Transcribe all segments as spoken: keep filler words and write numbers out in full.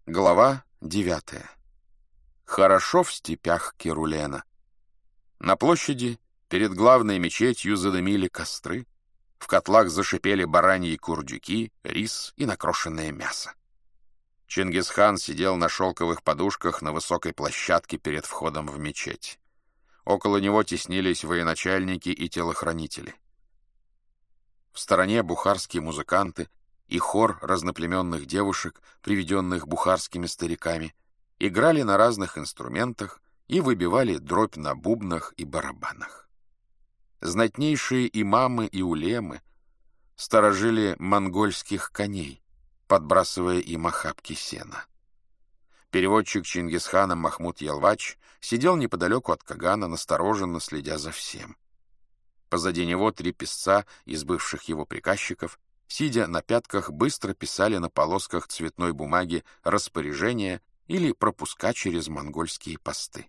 Глава девятая. Хорошо в степях Керулена. На площади перед главной мечетью задымили костры, в котлах зашипели бараньи курдюки, рис и накрошенное мясо. Чингисхан сидел на шелковых подушках на высокой площадке перед входом в мечеть. Около него теснились военачальники и телохранители. В стороне бухарские музыканты и хор разноплеменных девушек, приведенных бухарскими стариками, играли на разных инструментах и выбивали дробь на бубнах и барабанах. Знатнейшие имамы и улемы сторожили монгольских коней, подбрасывая им охапки сена. Переводчик Чингисхана Махмуд Ялвач сидел неподалеку от Кагана, настороженно следя за всем. Позади него три писца из бывших его приказчиков, сидя на пятках, быстро писали на полосках цветной бумаги распоряжения или пропуска через монгольские посты.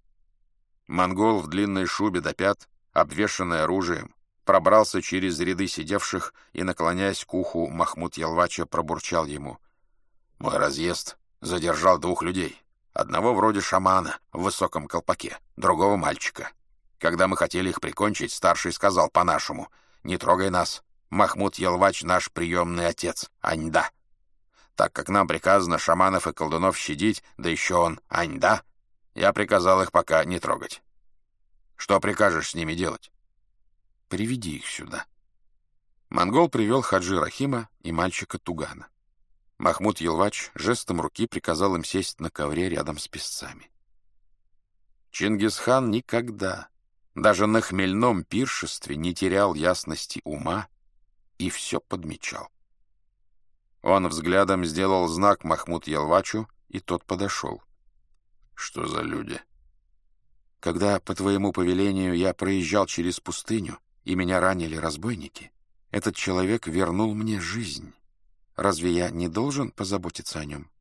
Монгол в длинной шубе до пят, обвешанный оружием, пробрался через ряды сидевших и, наклоняясь к уху, Махмуд Ялвача пробурчал ему: «Мой разъезд задержал двух людей. Одного вроде шамана в высоком колпаке, другого мальчика. Когда мы хотели их прикончить, старший сказал по-нашему: «Не трогай нас. Махмуд Ялвач наш приемный отец, Аньда». Так как нам приказано шаманов и колдунов щадить, да еще он Аньда, я приказал их пока не трогать. Что прикажешь с ними делать? Приведи их сюда. Монгол привел Хаджи Рахима и мальчика Тугана. Махмуд Ялвач жестом руки приказал им сесть на ковре рядом с песцами. Чингисхан никогда, даже на хмельном пиршестве, не терял ясности ума и все подмечал. Он взглядом сделал знак Махмуд Ялвачу, и тот подошел. «Что за люди?» «Когда по твоему повелению я проезжал через пустыню, и меня ранили разбойники, этот человек вернул мне жизнь. Разве я не должен позаботиться о нем?»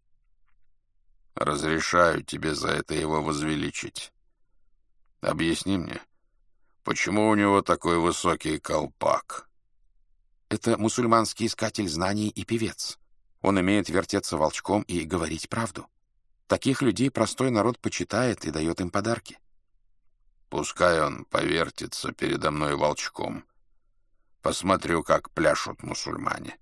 «Разрешаю тебе за это его возвеличить. Объясни мне, почему у него такой высокий колпак?» «Это мусульманский искатель знаний и певец. Он умеет вертеться волчком и говорить правду. Таких людей простой народ почитает и дает им подарки». «Пускай он повертится передо мной волчком. Посмотрю, как пляшут мусульмане».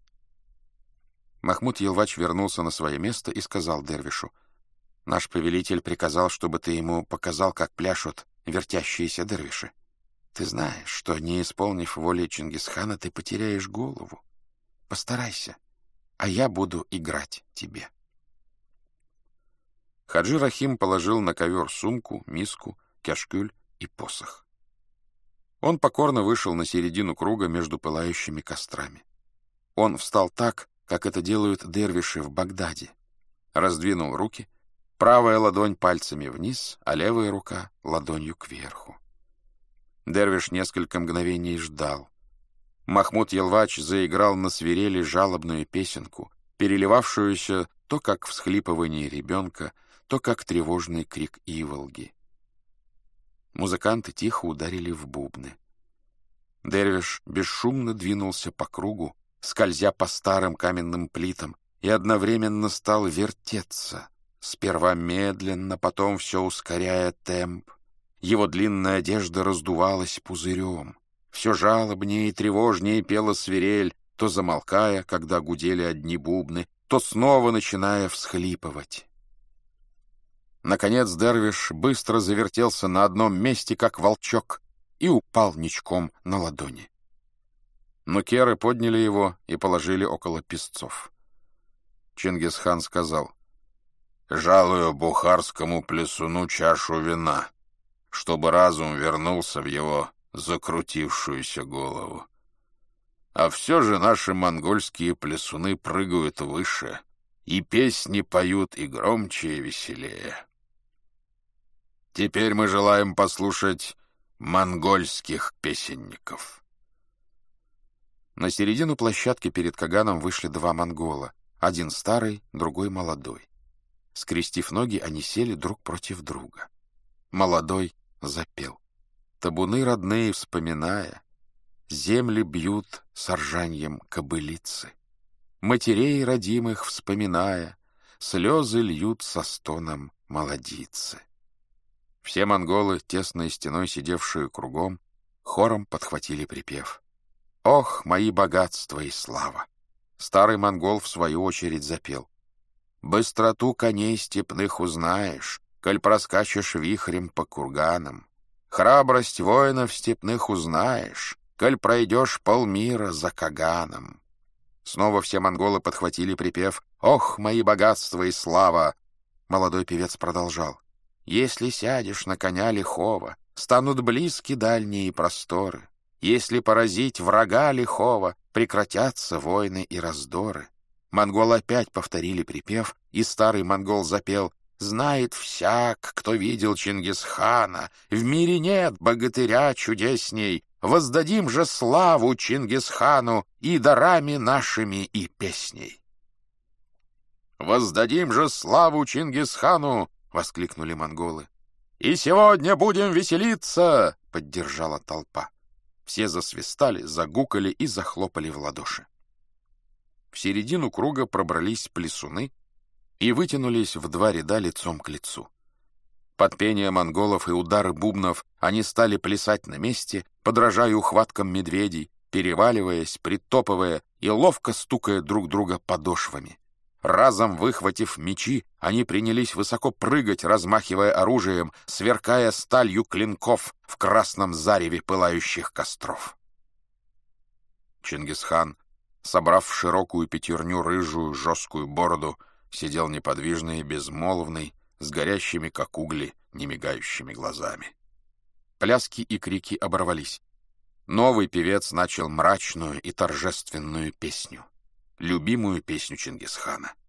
Махмуд Ялвач вернулся на свое место и сказал дервишу: «Наш повелитель приказал, чтобы ты ему показал, как пляшут вертящиеся дервиши. Ты знаешь, что, не исполнив воли Чингисхана, ты потеряешь голову. Постарайся, а я буду играть тебе». Хаджи Рахим положил на ковер сумку, миску, кашкюль и посох. Он покорно вышел на середину круга между пылающими кострами. Он встал так, как это делают дервиши в Багдаде. Раздвинул руки, правая ладонь пальцами вниз, а левая рука ладонью кверху. Дервиш несколько мгновений ждал. Махмуд Ялвач заиграл на свирели жалобную песенку, переливавшуюся то как всхлипывание ребенка, то как тревожный крик иволги. Музыканты тихо ударили в бубны. Дервиш бесшумно двинулся по кругу, скользя по старым каменным плитам, и одновременно стал вертеться, сперва медленно, потом все ускоряя темп. Его длинная одежда раздувалась пузырем. Все жалобнее и тревожнее пела свирель, то замолкая, когда гудели одни бубны, то снова начиная всхлипывать. Наконец дервиш быстро завертелся на одном месте, как волчок, и упал ничком на ладони. Нукеры подняли его и положили около песцов. Чингисхан сказал: «Жалую бухарскому плясуну чашу вина, чтобы разум вернулся в его закрутившуюся голову. А все же наши монгольские плясуны прыгают выше, и песни поют и громче, и веселее. Теперь мы желаем послушать монгольских песенников». На середину площадки перед Каганом вышли два монгола, один старый, другой молодой. Скрестив ноги, они сели друг против друга. Молодой запел: «Табуны родные вспоминая, земли бьют с ржаньем кобылицы. Матерей родимых вспоминая, слезы льют со стоном молодицы. Все монголы, тесной стеной сидевшие кругом, хором подхватили припев. «Ох, мои богатства и слава!» Старый монгол в свою очередь запел. «Быстроту коней степных узнаешь, коль проскачешь вихрем по курганам. Храбрость воинов степных узнаешь, коль пройдешь полмира за Каганом». Снова все монголы подхватили припев «Ох, мои богатства и слава!» Молодой певец продолжал. «Если сядешь на коня лихого, станут близки дальние просторы. Если поразить врага лихого, прекратятся войны и раздоры». Монголы опять повторили припев, и старый монгол запел «Знает всяк, кто видел Чингисхана, в мире нет богатыря чудесней, воздадим же славу Чингисхану и дарами нашими, и песней». «Воздадим же славу Чингисхану!» — воскликнули монголы. «И сегодня будем веселиться!» — поддержала толпа. Все засвистали, загукали и захлопали в ладоши. В середину круга пробрались плясуны и вытянулись в два ряда лицом к лицу. Под пение монголов и удары бубнов они стали плясать на месте, подражая ухваткам медведей, переваливаясь, притопывая и ловко стукая друг друга подошвами. Разом выхватив мечи, они принялись высоко прыгать, размахивая оружием, сверкая сталью клинков в красном зареве пылающих костров. Чингисхан, собрав в широкую пятерню рыжую жесткую бороду, сидел неподвижный и безмолвный, с горящими, как угли, немигающими глазами. Пляски и крики оборвались. Новый певец начал мрачную и торжественную песню, любимую песню Чингисхана.